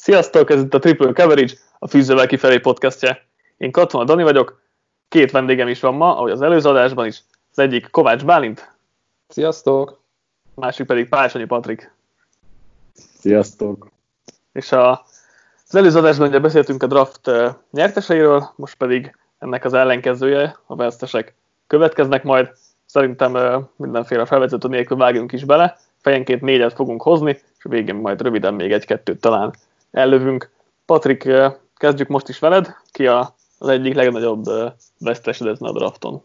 Sziasztok, ez itt a Triple Coverage, a Fűzővel kifelé podcastje. Én Katona Dani vagyok, két vendégem is van ma, ahogy az előző adásban is. Az egyik Kovács Bálint. Sziasztok! A másik pedig Pálsonyi Patrik. Sziasztok! És az előző adásban ugye beszéltünk a draft nyerteseiről, most pedig ennek az ellenkezője, a vesztesek következnek majd. Szerintem mindenféle felvezető nélkül vágjunk is bele. Fejenként 4-et fogunk hozni, és a végén majd röviden még 1-2 talán ellövünk. Patrik, kezdjük most is veled. Ki az egyik legnagyobb vesztesedet a drafton?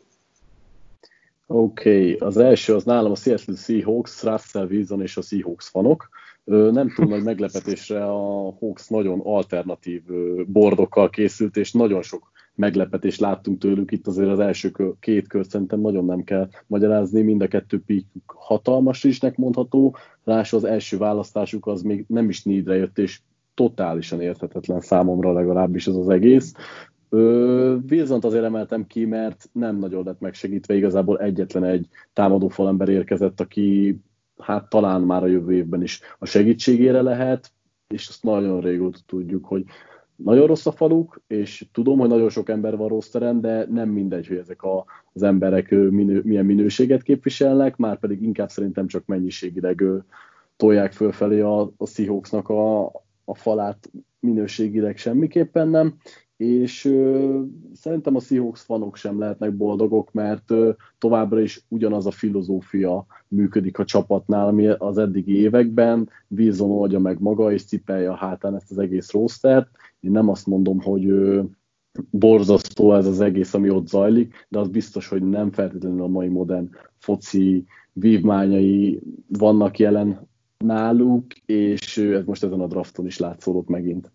Oké, az első az nálam a Seattle Seahawks, Russell Wilson és a Seahawks fanok. Nem túl nagy meglepetésre a Hawks nagyon alternatív bordokkal készült, és nagyon sok meglepetést láttunk tőlük. Itt azért az első két kört szerintem nagyon nem kell magyarázni, mind a kettő pick hatalmas isnek mondható, ráadásul az első választásuk az még nem is needre jött, és totálisan érthetetlen számomra legalábbis ez az egész. Wilsont azért emeltem ki, mert nem nagyon lett megsegítve, igazából egyetlen egy támadó falember érkezett, aki hát talán már a jövő évben is a segítségére lehet, és azt nagyon régóta tudjuk, hogy nagyon rossz a faluk, és tudom, hogy nagyon sok ember van rosteren, de nem mindegy, hogy ezek az emberek milyen minőséget képviselnek, már pedig inkább szerintem csak mennyiségileg tolják fölfelé a Seahawksnak a falát, minőségileg semmiképpen nem, és szerintem a Seahawks fanok sem lehetnek boldogok, mert továbbra is ugyanaz a filozófia működik a csapatnál, ami az eddigi években. Wilson oldja meg maga, és cipelje a hátán ezt az egész rostert. Én nem azt mondom, hogy borzasztó ez az egész, ami ott zajlik, de az biztos, hogy nem feltétlenül a mai modern foci vívmányai vannak jelen náluk, és ez most ezen a drafton is látszódott megint.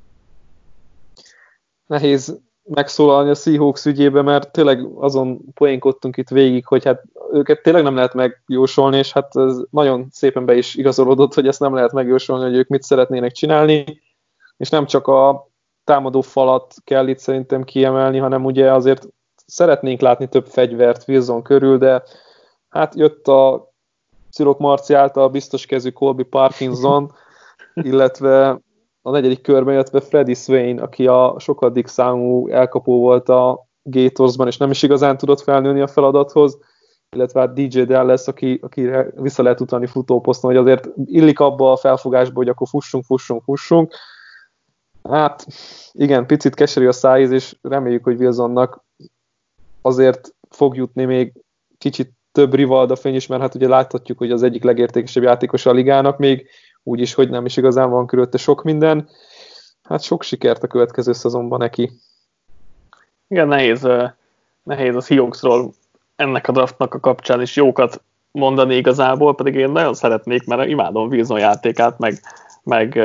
Nehéz megszólalni a Seahawks ügyébe, mert tényleg azon poénkodtunk itt végig, hogy hát őket tényleg nem lehet megjósolni, és hát ez nagyon szépen be is igazolódott, hogy ezt nem lehet megjósolni, hogy ők mit szeretnének csinálni, és nem csak a támadó falat kell itt szerintem kiemelni, hanem ugye azért szeretnénk látni több fegyvert Wilson körül, de hát jött a Cyrok Marci által biztos kezű Colby Parkinson, illetve a negyedik körben, illetve Freddie Swain, aki a sokadik számú elkapó volt a Gatorsban, és nem is igazán tudott felnőni a feladathoz, illetve hát DJ Dallas, akire vissza lehet utalni futóposzton, hogy azért illik abba a felfogásba, hogy akkor fussunk. Hát igen, picit keserű a szájíz, és reméljük, hogy Wilsonnak azért fog jutni még kicsit több Rivalda fény is, mert hát ugye láthatjuk, hogy az egyik legértékesebb játékos a ligának még, úgyis, hogy nem is igazán van körülötte sok minden. Hát sok sikert a következő szezonban neki. Igen, nehéz a Seahawksról ennek a draftnak a kapcsán is jókat mondani igazából, pedig én nagyon szeretnék, mert imádom Wilson játékát, meg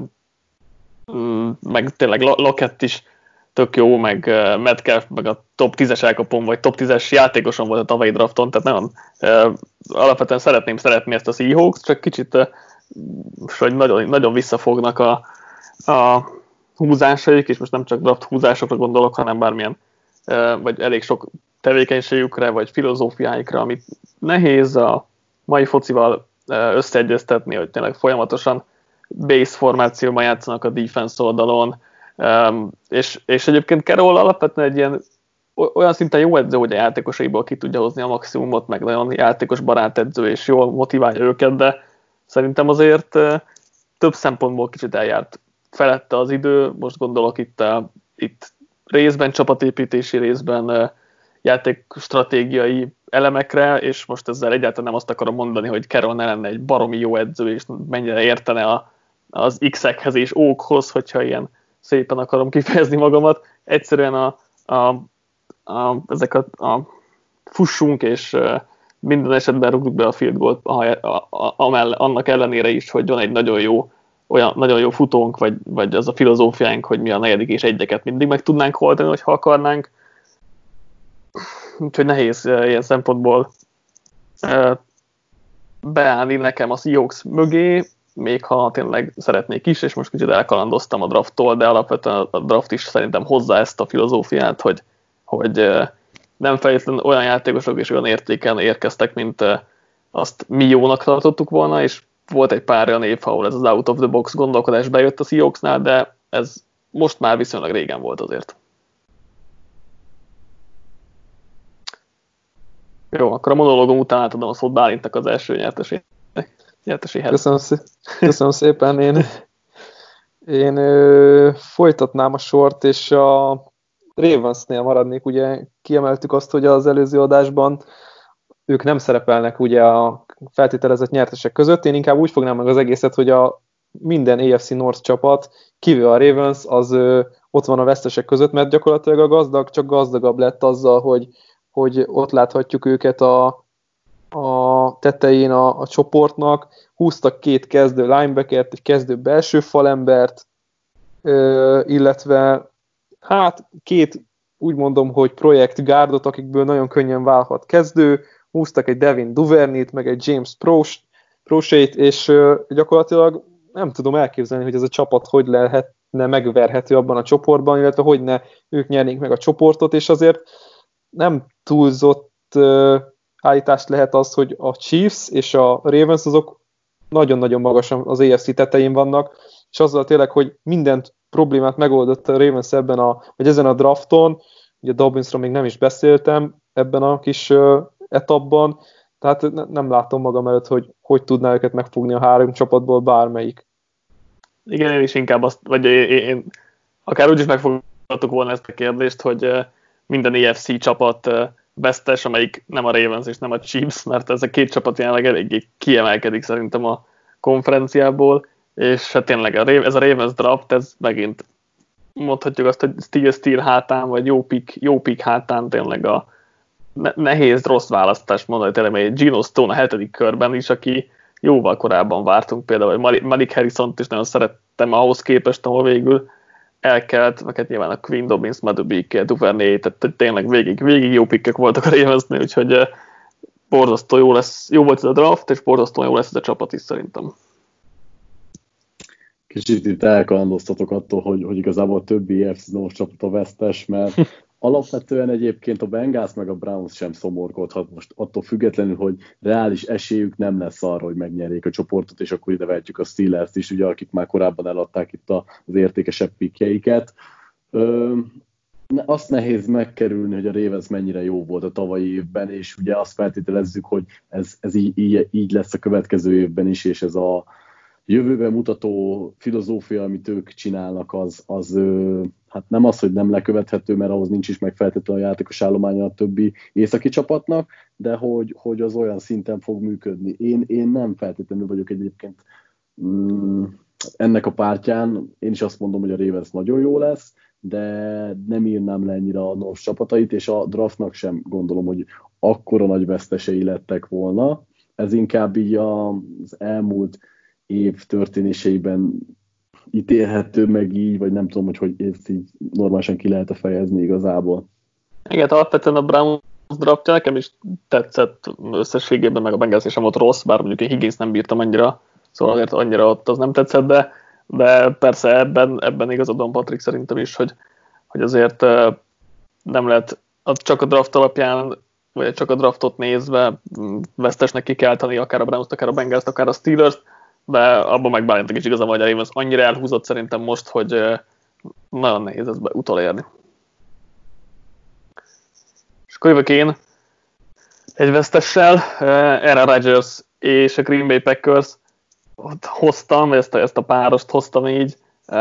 tényleg Lockett is tök jó, meg Metcalf, meg a top 10-es elkapom, vagy top 10-es játékoson volt a tavalyi drafton, tehát nagyon alapvetően szeretni ezt a Seahawks, csak kicsit hogy nagyon, nagyon visszafognak a húzásaik, és most nem csak draft húzásokra gondolok, hanem bármilyen, vagy elég sok tevékenységükre, vagy filozófiáikra, amit nehéz a mai focival összeegyeztetni, hogy tényleg folyamatosan base formációban játszanak a defense oldalon, és egyébként Carroll alapvetően egy ilyen olyan szinten jó edző, hogy a játékosaiból ki tudja hozni a maximumot, meg nagyon játékos barát edző, és jól motiválja őket, de szerintem azért több szempontból kicsit eljárt felette az idő, most gondolok itt részben csapatépítési, részben játékstratégiai elemekre, és most ezzel egyáltalán nem azt akarom mondani, hogy Carroll ne lenne egy baromi jó edző, és mennyire értene az X-ekhez és ókhoz, hogyha ilyen szépen akarom kifejezni magamat. Egyszerűen ezek a fussunk, és minden esetben rúgjuk be a field goalt, annak ellenére is, hogy van egy nagyon jó futónk, vagy az a filozófiánk, hogy mi a negyedik és egyeket mindig meg tudnánk oldani, hogyha akarnánk. Úgyhogy nehéz ilyen szempontból beállni nekem a Seahawks mögé, még ha tényleg szeretnék is, és most kicsit elkalandoztam a drafttól, de alapvetően a draft is szerintem hozzá ezt a filozófiát, hogy nem feltétlenül olyan játékosok és olyan értéken érkeztek, mint azt mi jónak tartottuk volna, és volt egy pár olyan év, ahol ez az out of the box gondolkodás bejött a Seahawksnál, de ez most már viszonylag régen volt azért. Jó, akkor a monológom után átadom a szót Bálintnak az első nyerteséhez. Köszönöm szépen. Én folytatnám a sort, és a Ravensnél maradnék. Ugye kiemeltük azt, hogy az előző adásban ők nem szerepelnek ugye a feltételezett nyertesek között. Én inkább úgy fognám meg az egészet, hogy a minden AFC North csapat, kivéve a Ravens, az ott van a vesztesek között, mert gyakorlatilag a gazdag csak gazdagabb lett azzal, hogy ott láthatjuk őket a tetején a csoportnak. Húztak 2 kezdő linebackert, egy kezdő belső falembert, illetve hát 2 úgy mondom, hogy projekt guardot, akikből nagyon könnyen válhat kezdő, húztak egy Devin Duvernay-t, meg egy James Prochet, és gyakorlatilag nem tudom elképzelni, hogy ez a csapat hogy lehetne megverhető abban a csoportban, illetve hogy ne ők nyernék meg a csoportot, és azért nem túlzott állítást lehet az, hogy a Chiefs és a Ravens azok nagyon-nagyon magasan az AFC tetején vannak, és azzal tényleg, hogy mindent problémát megoldott a Ravens vagy ezen a drafton, ugye Dobbinsról még nem is beszéltem ebben a kis etapban, tehát nem látom magam előtt, hogy tudná őket megfogni a 3 csapatból bármelyik. Igen, én is inkább azt, vagy én akár úgy is megfogadtuk volna ezt a kérdést, hogy minden AFC csapat vesztes, amelyik nem a Ravens és nem a Chiefs, mert ez a 2 csapat jelenleg eléggé kiemelkedik szerintem a konferenciából, és hát tényleg ez a Ravens draft, ez megint mondhatjuk azt, hogy Steel hátán, vagy jó pick hátán tényleg a nehéz, rossz választást mondani, tényleg egy Geno Stone a 7. körben is, aki jóval korábban vártunk, például Malik Harrison-t is nagyon szerettem ahhoz képest, ahol végül elkelt, meg hát nyilván a Quinn Dobbins, Madubuike, Duvernay, tehát tényleg végig jó pikkek voltak a Ravensnél, úgyhogy borzasztó jó volt ez a draft, és borzasztó jó lesz ez a csapat is szerintem. Kicsit itt elkalandoztatok attól, hogy igazából a többi AFC North csapat a vesztes, mert alapvetően egyébként a Bengals meg a Browns sem szomorkodhat most attól függetlenül, hogy reális esélyük nem lesz arra, hogy megnyerjék a csoportot, és akkor ide vehetjük a Steelers-t is, ugye, akik már korábban eladták itt az értékesebb pikkjeiket. Azt nehéz megkerülni, hogy a Ravens mennyire jó volt a tavalyi évben, és ugye azt feltételezzük, hogy ez így lesz a következő évben is, és ez a jövőben mutató filozófia, amit ők csinálnak, az hát nem az, hogy nem lekövethető, mert ahhoz nincs is meg feltétlenül a játékos állománya a többi északi csapatnak, de hogy az olyan szinten fog működni. Én nem feltétlenül vagyok egyébként ennek a pártján, én is azt mondom, hogy a Ravens nagyon jó lesz, de nem írnám le ennyire a North csapatait, és a draftnak sem gondolom, hogy akkora nagy vesztesei lettek volna. Ez inkább így az elmúlt év történéseiben ítélhető meg így, vagy nem tudom, hogy ezt így normálisan ki lehet fejezni igazából. Igen, alapvetően a Browns draftja nekem is tetszett összességében, meg a Bengals sem volt rossz, bár mondjuk én Higgins nem bírtam annyira, szóval azért annyira ott az nem tetszett, de persze ebben igazadom Patrik szerintem is, hogy azért nem lehet csak a draft alapján, vagy csak a draftot nézve vesztesnek kikelteni akár a Browns-t, akár a Bengals-t, akár a Steelers-t, de abban meg Bálintak is igaza, hogy a Ravens annyira elhúzott szerintem most, hogy nagyon nehéz ezt utolérni. És akkor jövök én egy vesztessel, Aaron Rodgers és a Green Bay Packers hoztam, ezt a párost hoztam így.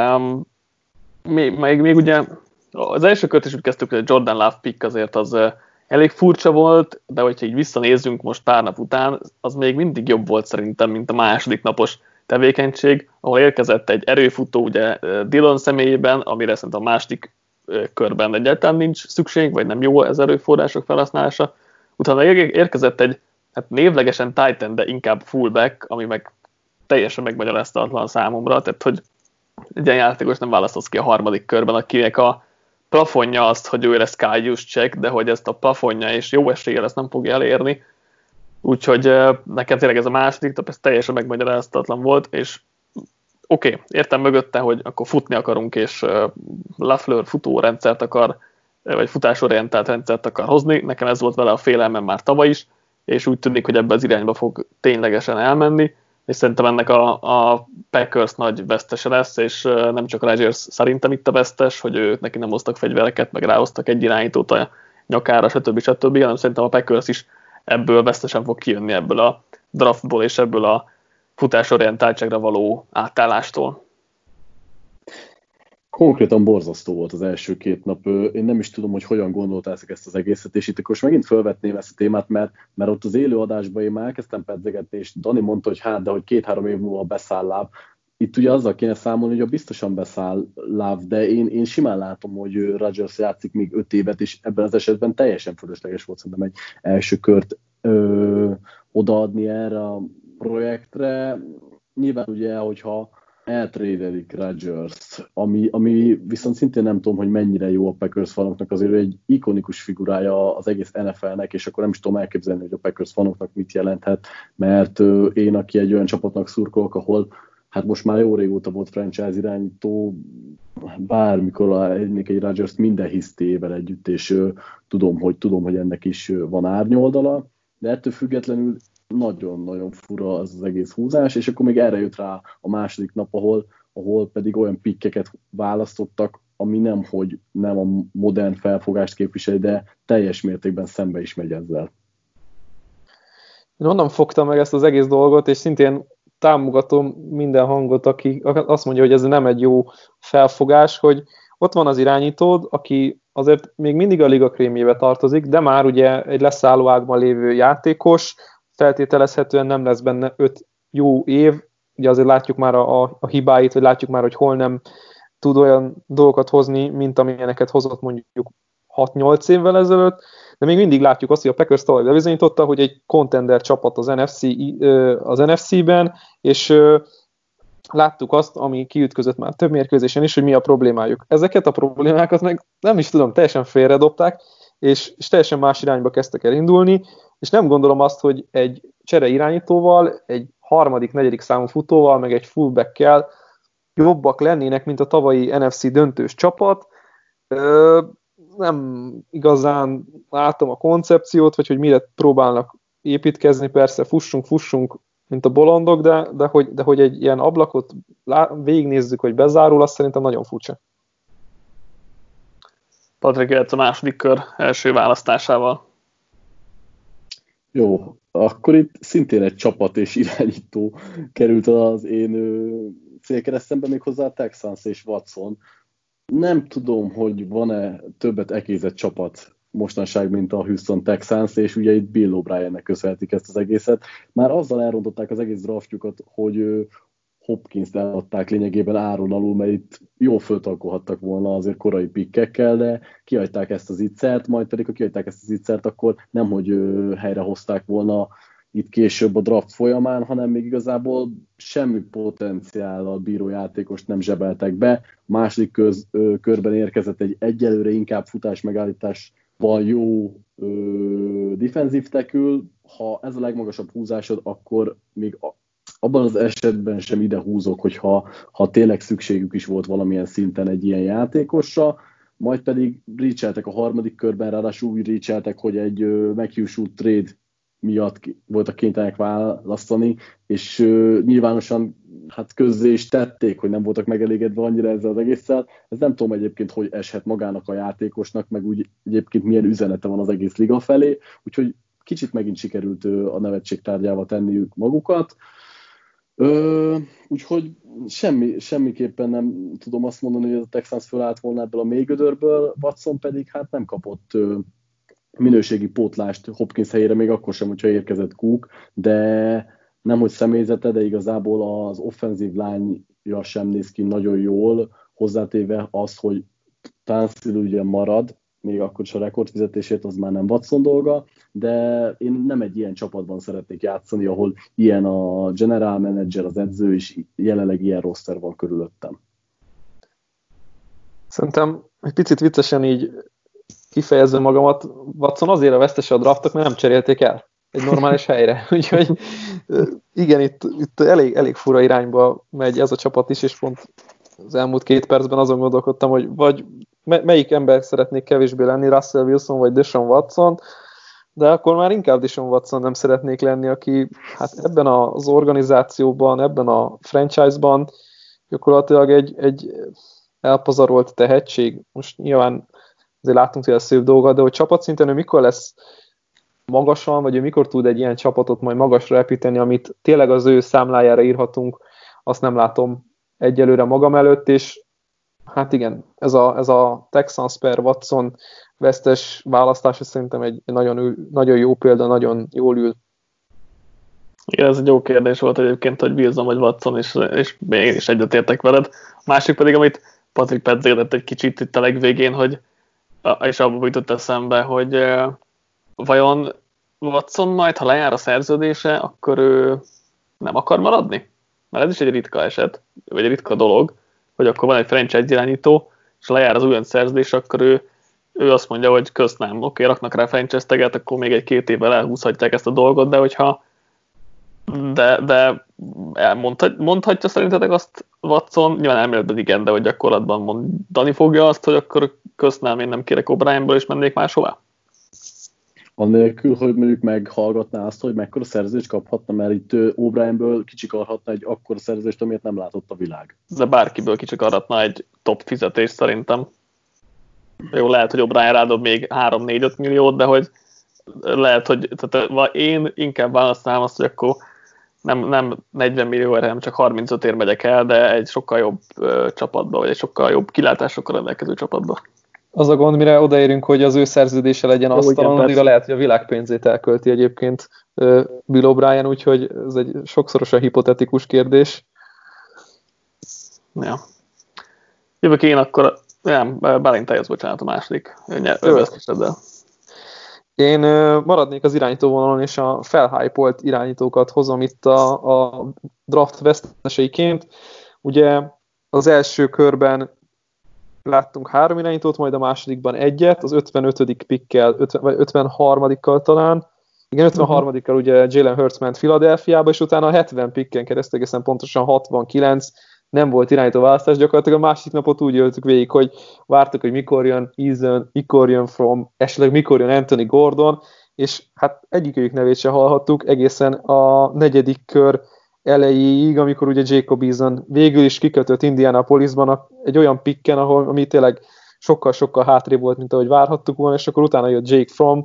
Még ugye az első kört is úgy kezdtük, hogy a Jordan Love pick azért az elég furcsa volt, de hogyha így visszanézzünk most pár nap után, az még mindig jobb volt szerintem, mint a második napos tevékenység, ahol érkezett egy erőfutó ugye Dillon személyében, amire szerintem a második körben egyáltalán nincs szükség, vagy nem jó ez erőforrások felhasználása. Utána érkezett egy névlegesen tight end, de inkább fullback, ami meg teljesen megmagyaráztatatlan számomra, tehát hogy egy ilyen játékos nem választasz ki a harmadik körben, akinek a plafonja azt, hogy ő lesz Kyle Juszczyk, de hogy ezt a plafonja és jó eséllyel ezt nem fogja elérni. Úgyhogy nekem tényleg ez a második, ez teljesen megmagyaráztatlan volt, és oké, értem mögötte, hogy akkor futni akarunk, és Lafleur futórendszert akar, vagy futásorientált rendszert akar hozni. Nekem ez volt vele a félelmem már tavaly is, és úgy tűnik, hogy ebbe az irányba fog ténylegesen elmenni. és szerintem ennek a Packers nagy vesztese lesz, és nem csak a Rodgers szerintem itt a vesztes, hogy neki nem hoztak fegyvereket, meg ráhoztak egy irányítót a nyakára, stb. Hanem szerintem a Packers is ebből vesztesen fog kijönni, ebből a draftból és ebből a futásorientáltságra való átállástól. Konkrétan borzasztó volt az első 2 nap. Én nem is tudom, hogy hogyan gondoltátok ezt az egészet, és itt akkor most megint felvetném ezt a témát, mert ott az élő adásban én már elkezdtem pedzegetni, és Dani mondta, hogy de hogy 2-3 év múlva beszáll láb. Itt ugye azzal kéne számolni, hogy biztosan beszáll láb, de én simán látom, hogy Rodgers játszik még 5 évet, és ebben az esetben teljesen fölösleges volt szerintem egy első kört odaadni erre a projektre. Nyilván ugye, hogyha eltrédelik Rodgers, ami viszont szintén nem tudom, hogy mennyire jó a Packers fanoknak, azért egy ikonikus figurája az egész NFL-nek, és akkor nem is tudom elképzelni, hogy a Packers fanoknak mit jelenthet, mert én, aki egy olyan csapatnak szurkolok, ahol hát most már jó régóta volt franchise irányító, bármikor egy Rodgers minden hisztével együtt, és tudom, hogy ennek is van árnyoldala, de ettől függetlenül nagyon-nagyon fura az egész húzás, és akkor még erre jött rá a második nap, ahol pedig olyan pikkeket választottak, ami nem a modern felfogást képviseli, de teljes mértékben szembe is megy ezzel. Én onnan fogtam meg ezt az egész dolgot, és szintén támogatom minden hangot, aki azt mondja, hogy ez nem egy jó felfogás, hogy ott van az irányítód, aki azért még mindig a liga krémjébe tartozik, de már ugye egy leszálló ágban lévő játékos, feltételezhetően nem lesz benne 5 jó év, ugye azért látjuk már a hibáit, vagy látjuk már, hogy hol nem tud olyan dolgokat hozni, mint amilyeneket hozott mondjuk 6-8 évvel ezelőtt, de még mindig látjuk azt, hogy a Packers tavaly bebizonyította, hogy egy contender csapat az NFC-ben, és láttuk azt, ami kiütközött már több mérkőzésen is, hogy mi a problémájuk. Ezeket a problémákat meg nem is tudom, teljesen félredobták, és teljesen más irányba kezdtek el indulni, és nem gondolom azt, hogy egy csere irányítóval, egy harmadik, negyedik számú futóval, meg egy fullbackkel jobbak lennének, mint a tavalyi NFC döntős csapat. Nem igazán látom a koncepciót, vagy hogy mire próbálnak építkezni, persze fussunk, mint a bolondok, de hogy egy ilyen ablakot végignézzük, hogy bezárul, azt szerintem nagyon furcsa. Patrik, jöhetsz a második kör első választásával. Jó, akkor itt szintén egy csapat és irányító került az én célkeresztembe, még hozzá a Texans és Watson. Nem tudom, hogy van-e többet ekézett csapat mostanság, mint a Houston Texans, és ugye itt Bill O'Briennek köszönhetik ezt az egészet. Már azzal elrontották az egész draftjukat, hogy Hopkins-t eladták lényegében áron alul, mert itt jól föltalkolhattak volna azért korai pikkekkel, de kihagyták ezt az ittszert, majd pedig, ha kihagyták ezt az ittszert, akkor nemhogy helyrehozták volna itt később a draft folyamán, hanem még igazából semmi potenciállal bíró játékost nem zsebeltek be. Második körben érkezett egy egyelőre inkább futás megállításban jó defensive tackle. Ha ez a legmagasabb húzásod, akkor még abban az esetben sem ide húzok, hogyha tényleg szükségük is volt valamilyen szinten egy ilyen játékosra, majd pedig reacheltek a harmadik körben, ráadásul úgy reacheltek, hogy egy meghiúsult trade miatt voltak kénytelenek választani, és nyilvánosan hát közzé is tették, hogy nem voltak megelégedve annyira ezzel az egésszel. Ez nem tudom egyébként, hogy eshet magának a játékosnak, meg úgy egyébként milyen üzenete van az egész liga felé, úgyhogy kicsit megint sikerült a nevetség tárgyába tenniük magukat. Úgyhogy semmiképpen nem tudom azt mondani, hogy a Texans fölállt volna ebből a mélygödörből, Watson pedig hát nem kapott minőségi pótlást Hopkins helyére, még akkor sem, hogyha érkezett Cook, de nem hogy személyzete, de igazából az offenzív lányja sem néz ki nagyon jól, hozzátéve az, hogy Tansil ugye marad, még akkor is a rekordfizetését, az már nem Watson dolga, de én nem egy ilyen csapatban szeretnék játszani, ahol ilyen a general manager, az edző, és jelenleg ilyen roster van körülöttem. Szerintem egy picit viccesen így kifejezve magamat, Watson azért a vesztese a draftok, mert nem cserélték el egy normális helyre. Úgyhogy igen, itt elég fura irányba megy ez a csapat is, és pont az elmúlt 2 percben azon gondolkodtam, hogy vagy melyik ember szeretnék kevésbé lenni, Russell Wilson vagy Deshaun Watson. De akkor már inkább Deshaun Watson nem szeretnék lenni, aki hát ebben az organizációban, ebben a franchise-ban gyakorlatilag egy elpazarolt tehetség. Most nyilván azért látunk tőle szép dolgokat, de hogy csapatszinten ő mikor lesz magasan, vagy ő mikor tud egy ilyen csapatot majd magasra építeni, amit tényleg az ő számlájára írhatunk, azt nem látom egyelőre magam előtt, és hát igen, ez a Texans per Watson vesztes választás szerintem egy nagyon jó példa, nagyon jól ül. Igen, ez egy jó kérdés volt egyébként, hogy Wilson vagy Watson, és én is egyetértek veled. A másik pedig, amit Patrick pedzegetett egy kicsit itt a legvégén, hogy, és abban jutott eszembe, hogy vajon Watson majd, ha lejár a szerződése, akkor ő nem akar maradni? Mert ez is egy ritka eset, vagy egy ritka dolog, hogy akkor van egy franchise irányító, és lejár az újonc szerződés, akkor ő azt mondja, hogy köszönöm, oké, raknak rá franchise taget, akkor még 1-2 évvel elhúzhatják ezt a dolgot, de hogyha mondhatja szerintetek azt Watson, nyilván elméletben igen, de hogy gyakorlatban mondani fogja azt, hogy akkor köszönöm, én nem kérek O'Brienből, és mennék máshová? Annélkül, hogy mondjuk meghallgatná azt, hogy mekkora szerződést kaphatna, mert itt O'Brienből kicsikarhatna egy akkora szerződést, amit nem látott a világ. De bárkiből kicsikarhatna egy top fizetést szerintem. Jó, lehet, hogy O'Brien rádob még 3-4-5 milliót, de hogy lehet, hogy tehát én inkább választanám azt, hogy akkor nem 40 millióért, hanem csak 35-ért megyek el, de egy sokkal jobb csapatba, vagy egy sokkal jobb kilátásokkal rendelkező csapatba. Az a gond, mire odaérünk, hogy az ő szerződése legyen asztalon, addigra lehet, hogy a világ pénzét elkölti egyébként Bill O'Brien, úgyhogy ez egy sokszorosan hipotetikus kérdés. Ja. Jövök én akkor, nem, Bálint bocsánat, a második. Én maradnék az irányítóvonalon, és a felhypolt irányítókat hozom itt a draft veszteseiként. Ugye az első körben láttunk 3 irányítót, majd a másodikban egyet, az 55. pickkel, vagy 53-kal talán. Igen, 53-kal ugye Jalen Hurts ment Philadelphiába, és utána a 70 picken keresztül egészen pontosan 69 nem volt irányító választás, gyakorlatilag a másik napot úgy éltük végig, hogy vártuk, hogy mikor jön Eason, mikor jön From, esetleg mikor jön Anthony Gordon, és hát egyikőjük nevét se hallhattuk egészen a 4. kör elejéig, amikor ugye Jacob Eason végül is kikötött Indianapolisban egy olyan picken, ami tényleg sokkal-sokkal hátrébb volt, mint ahogy várhattuk volna, és akkor utána jött Jake Fromm,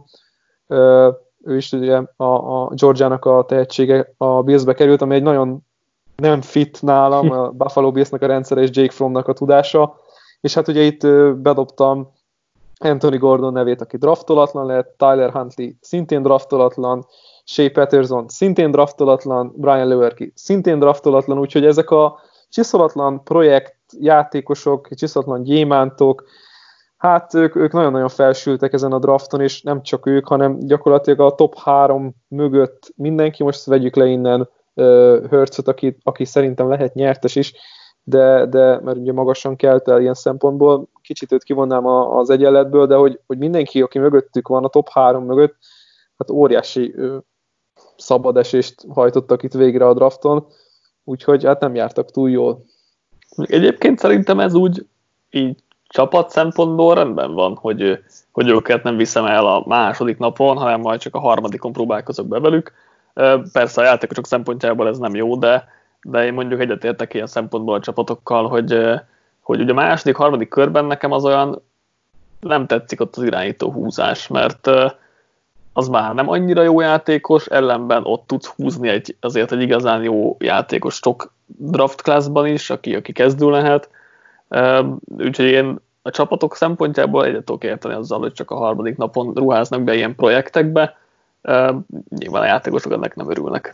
ő is ugye a Georgiának a tehetsége a Billsbe került, ami egy nagyon nem fit nálam, a Buffalo Billsnek a rendszere és Jake Frommnak a tudása, és hát ugye itt bedobtam Anthony Gordon nevét, aki draftolatlan lett, Tyler Huntley szintén draftolatlan, Shea Patterson szintén draftolatlan, Brian Lewerke szintén draftolatlan, úgyhogy ezek a csiszolatlan projektjátékosok, csiszolatlan gyémántok, hát ők nagyon-nagyon felsültek ezen a drafton, és nem csak ők, hanem gyakorlatilag a top 3 mögött mindenki, most vegyük le innen Hurtsot, aki szerintem lehet nyertes is, de mert ugye magasan kelt el ilyen szempontból, kicsit őt kivonnám az egyenletből, de hogy mindenki, aki mögöttük van, a top 3 mögött, hát óriási szabadesést hajtottak itt végre a drafton, úgyhogy hát nem jártak túl jól. Egyébként szerintem ez úgy így csapat szempontból rendben van, hogy őket nem viszem el a második napon, hanem majd csak a harmadikon próbálkozok be velük. Persze a játékosok szempontjából ez nem jó, de én mondjuk egyetértek ilyen szempontból a csapatokkal, hogy ugye a második, harmadik körben nekem az olyan nem tetszik ott az irányító húzás, mert az már nem annyira jó játékos, ellenben ott tudsz húzni azért egy igazán jó játékos sok draft classban is, aki kezdő lehet. Úgyhogy én a csapatok szempontjából egyet tudok érteni azzal, hogy csak a harmadik napon ruháznak be ilyen projektekbe. Nyilván a játékosok ennek nem örülnek.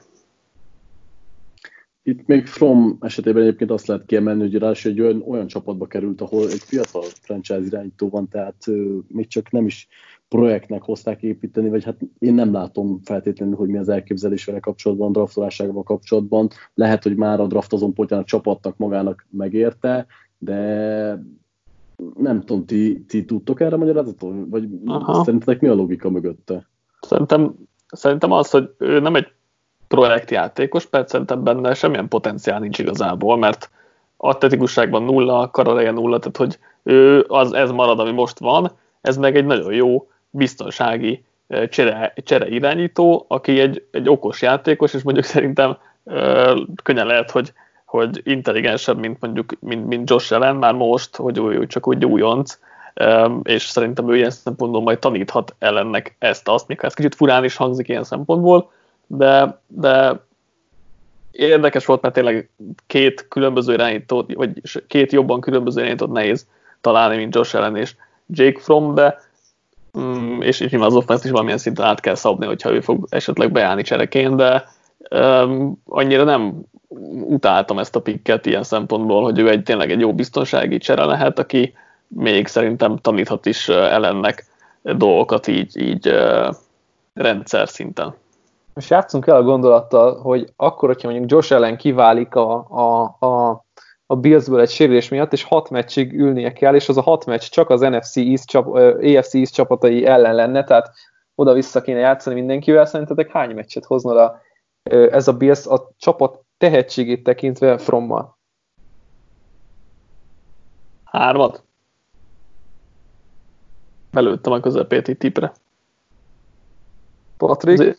Itt még From esetében egyébként azt lehet kiemelni, hogy ráadásul egy olyan csapatba került, ahol egy fiatal franchise irányító van, tehát még csak nem is projektnek hozták építeni, vagy hát én nem látom feltétlenül, hogy mi az elképzelés vele kapcsolatban, draftolásával kapcsolatban. Lehet, hogy már a draft azon pontján a csapatnak magának megérte, de nem tudom, ti tudtok erre magyarázatot? Vagy szerintetek mi a logika mögötte? Szerintem az, hogy ő nem egy projektjátékos, persze szerintem benne semmilyen potenciál nincs igazából, mert atletikusságban 0, karareje 0, tehát hogy ez marad, ami most van, ez meg egy nagyon jó biztonsági csere irányító, aki egy okos játékos, és mondjuk szerintem könnyen lehet, hogy intelligensebb, mint mondjuk mint Josh Allen már most, hogy ő csak úgy újonc, és szerintem ő ilyen szempontból majd taníthat Allennek ezt-azt, mikor ez kicsit furán is hangzik ilyen szempontból, de érdekes volt, mert tényleg két különböző irányítót, vagy két jobban különböző irányítót nehéz találni, mint Josh Allen és Jake Fromm, de és nyilván az offense is valamilyen szinten át kell szabni, hogyha ő fog esetleg beállni csereként, de annyira nem utáltam ezt a picket ilyen szempontból, hogy ő tényleg egy jó biztonsági csere lehet, aki még szerintem taníthat is Allennek dolgokat így rendszer szinten. Most játszunk el a gondolattal, hogy akkor, hogyha mondjuk Josh Allen kiválik a Billsből egy sérülés miatt, és 6 meccsig ülnie kell, és az a 6 meccs csak az AFC East csapatai ellen lenne, tehát oda-vissza kéne játszani mindenkivel, szerintetek hány meccset hozna ez a Bills a csapat tehetségét tekintve Frommal? 3. Belőttem a közepét itt tipre. Patrik?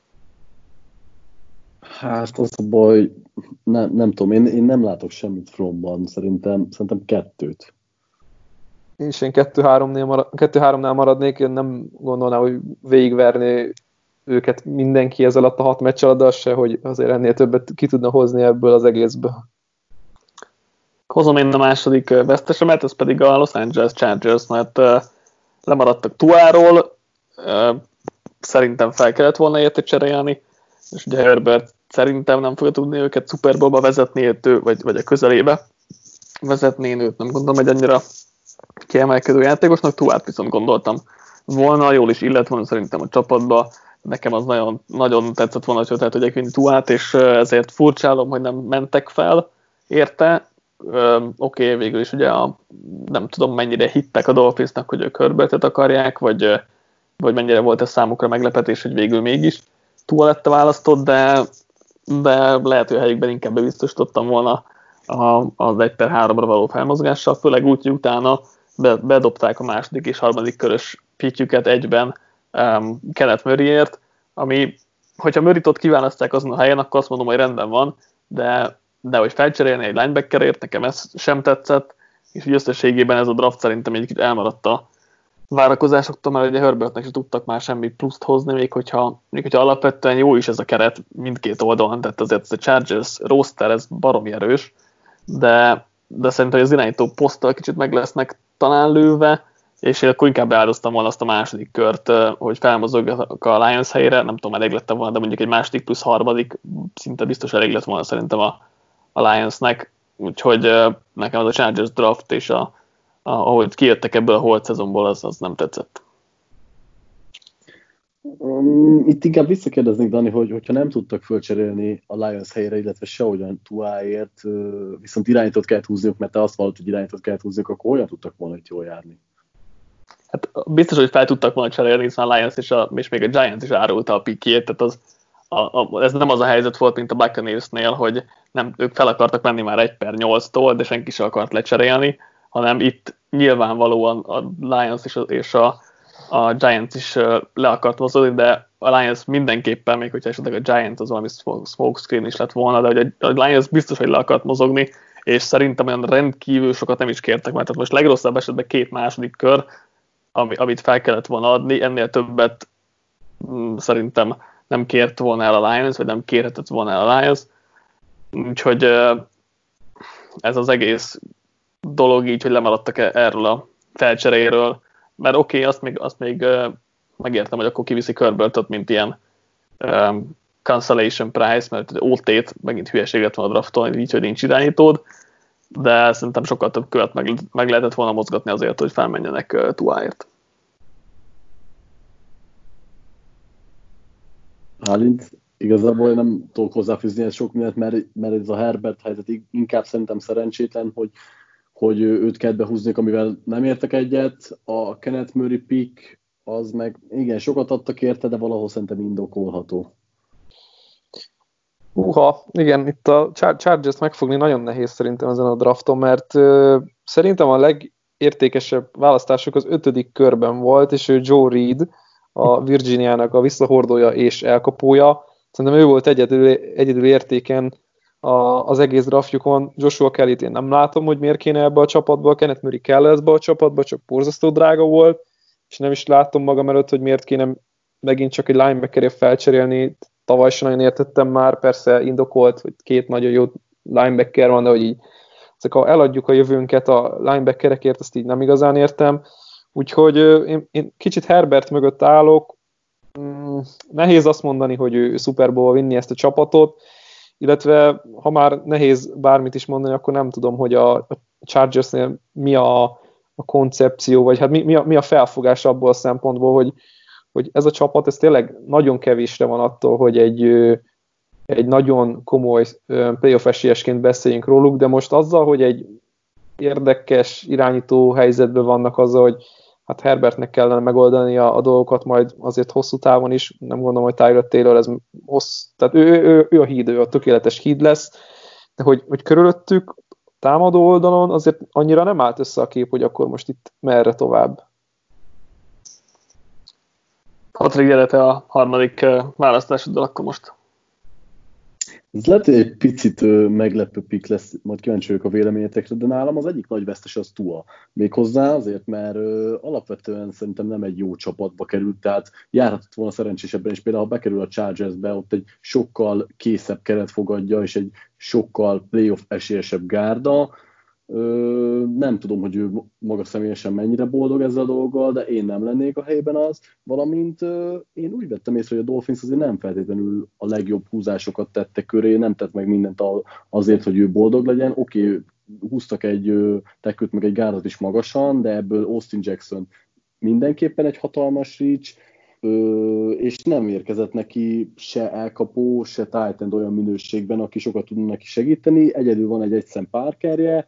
Hát az a baj, nem tudom, én nem látok semmit Fromban, szerintem 2. Én is 2-3-nál maradnék, én nem gondolnám, hogy végigverné őket mindenki ez alatt a 6 meccs alatt, de az se, hogy azért ennél többet ki tudna hozni ebből az egészből. Hozom én a második vesztesemet, ez pedig a Los Angeles Chargers, mert lemaradtak Tuáról, szerintem fel kellett volna érte cserélni, és ugye Herbert szerintem nem fogja tudni őket Super Bowl-ba vezetni, vagy a közelébe vezetni, én őt nem gondolom, hogy annyira kiemelkedő játékosnak, Tuát viszont gondoltam volna, jól is illett volna szerintem a csapatba, nekem az nagyon, nagyon tetszett volna, hogy ötlet tudják Tuát, és ezért furcsálom, hogy nem mentek fel érte. Oké, végül is ugye nem tudom mennyire hittek a Dolphinsnak, hogy ők Herbertet akarják, vagy mennyire volt ez számukra meglepetés, hogy végül mégis Tua lett a választott, de lehet, hogy a helyükben inkább bebiztosítottam volna az 1/3-ra való felmozgással, főleg úgy, hogy utána bedobták a második és harmadik körös pitjüket egyben Kenneth Murrayért, ami, hogyha Murrayt ott kiválasztják azon a helyen, akkor azt mondom, hogy rendben van, de hogy felcserélni egy linebackerért, nekem ez sem tetszett, és úgy összességében ez a draft szerintem egy kicsit elmaradt a várakozásoktól, mert ugye Herbertnek is tudtak már semmi pluszt hozni, még hogyha alapvetően jó is ez a keret mindkét oldalon, tehát azért ez a Chargers roster, ez baromi erős, de szerintem az irányító poszttal kicsit meg lesznek talán lőve, és én akkor inkább beáldoztam volna azt a második kört, hogy felmozogjak a Lions helyére, nem tudom, elég lett volna, de mondjuk egy második plusz harmadik szinte biztos elég lett volna szerintem a Lionsnek, úgyhogy nekem az a Chargers draft és ahogy kijöttek ebből a holt szezonból, az nem tetszett. Itt inkább visszakérdeznék, Dani, hogyha nem tudtak fölcserélni a Lions helyére, illetve sehogyan Tuáért, viszont irányítót kellett húzniuk, mert te azt mondod, hogy irányítót kellett húzniuk, akkor olyan tudtak volna itt jól járni? Hát biztos, hogy fel tudtak volna cserélni, hiszen a Lions és még a Giants is árulta a pikét, tehát ez nem az a helyzet volt, mint a Buccaneersnél, hogy ők fel akartak menni már 1/8-tól, de senki sem akart lecserélni, hanem itt nyilvánvalóan a Lions és a Giants is le akart mozogni, de a Lions mindenképpen, még hogyha esetleg a Giants az valami smokescreen is lett volna, de a Lions biztos, hogy le akart mozogni, és szerintem olyan rendkívül sokat nem is kértek, mert most legrosszabb esetben 2 második kör, amit fel kellett volna adni, ennél többet szerintem nem kért volna el a Lions, vagy nem kérhetett volna el a Lions, úgyhogy ez az egész dolog így, hogy lemaradtak erről a felcseréről, mert oké, azt még megértem, hogy akkor kiviszi Herbertet, mint ilyen cancellation price, mert OT-t megint hülyeség lett volna draftolni, így, hogy nincs irányítód, de szerintem sokkal több követ meg lehetett volna mozgatni azért, hogy felmenjenek Tuáért. Hálint, igazából nem tudok hozzáfűzni ezt sok mindent, mert ez a Herbert helyzet inkább szerintem szerencsétlen, hogy őt kellett behúzniuk, amivel nem értek egyet. A Kenneth Murray pick, az meg igen, sokat adtak érte, de valahol szerintem indokolható. Igen, itt a Chargers megfogni nagyon nehéz szerintem ezen a drafton, mert szerintem a legértékesebb választásuk az 5. körben volt, és ő Joe Reed, a Virginiának a visszahordója és elkapója. Szerintem ő volt egyedül értéken az egész draftjukon. Joshua Kellyt én nem látom, hogy miért kéne ebbe a csapatba, Kenneth Murray kell ebbe a csapatba, csak borzasztó drága volt, és nem is látom magam előtt, hogy miért kéne megint csak egy linebackerért felcserélni. Tavaly sem nagyon értettem már, persze indokolt, hogy két nagyon jó linebacker van, de hogy így ha eladjuk a jövőnket a linebackerekért, azt így nem igazán értem. Úgyhogy én kicsit Herbert mögött állok. Nehéz azt mondani, hogy ő Super Bowl vinni ezt a csapatot, illetve ha már nehéz bármit is mondani, akkor nem tudom, hogy a Chargersnél mi a koncepció, vagy hát mi a felfogás abból a szempontból, hogy ez a csapat, ez tényleg nagyon kevésre van attól, hogy egy nagyon komoly playoff esélyesként beszéljünk róluk, de most azzal, hogy egy érdekes irányító helyzetben vannak azzal, hogy hát Herbertnek kellene megoldani a dolgokat majd azért hosszú távon is, nem gondolom, hogy Tyrod Taylor ez tehát ő a híd, ő a tökéletes híd lesz, de hogy körülöttük támadó oldalon azért annyira nem állt össze a kép, hogy akkor most itt merre tovább. Patrik, gyere te a harmadik választásoddal akkor most. Ez lehet, hogy egy picit meglepő pick lesz, majd kíváncsi vagyok a véleményetekre, de nálam az egyik nagy vesztes az Tua. Méghozzá azért, mert alapvetően szerintem nem egy jó csapatba került, tehát járhatott volna szerencsésebben, és például ha bekerül a Chargersbe, ott egy sokkal készebb keret fogadja, és egy sokkal playoff esélyesebb gárda. Nem tudom, hogy ő maga személyesen mennyire boldog ezzel a dolggal, de én nem lennék a helyben az, valamint én úgy vettem észre, hogy a Dolphins azért nem feltétlenül a legjobb húzásokat tette köré, nem tett meg mindent azért, hogy ő boldog legyen. Oké, húztak egy tekőt, meg egy gárdot is magasan, de ebből Austin Jackson mindenképpen egy hatalmas reach, és nem érkezett neki se elkapó, se tight end olyan minőségben, aki sokat tudna neki segíteni. Egyedül van egy egyszem Parkerje,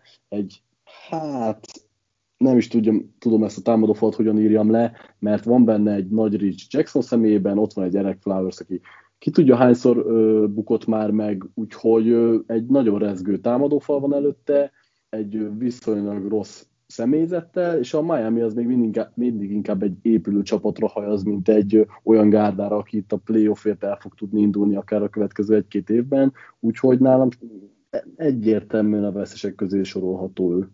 nem is tudom ezt a támadófalat hogyan írjam le, mert van benne egy nagy reach Jackson személyében, ott van egy Eric Flowers, aki ki tudja hányszor bukott már meg, úgyhogy egy nagyon rezgő támadófal van előtte, egy viszonylag rossz személyzettel, és a Miami az még mindig inkább egy épülő csapatra hajaz, mint egy olyan gárdára, aki itt a playoffért el fog tudni indulni akár a következő 1-2 évben, úgyhogy nálam egyértelműen a vesztesek közé sorolható ő.